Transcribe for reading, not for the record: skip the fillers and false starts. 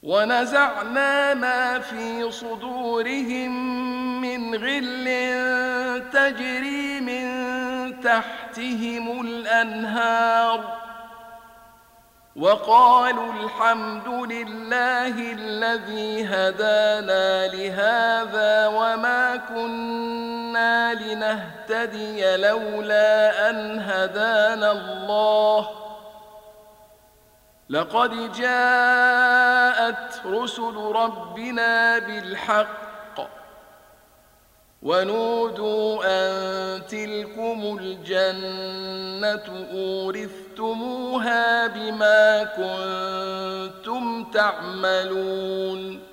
ونزعنا ما في صدورهم من غل تجري من تحتهم الأنهار وقالوا الحمد لله الذي هدانا لهذا وما كنا لنهتدي لولا أن هدانا الله لقد جاءت رسل ربنا بالحق ونودوا أن تلكم الجنة أورثتموها بما كنتم تعملون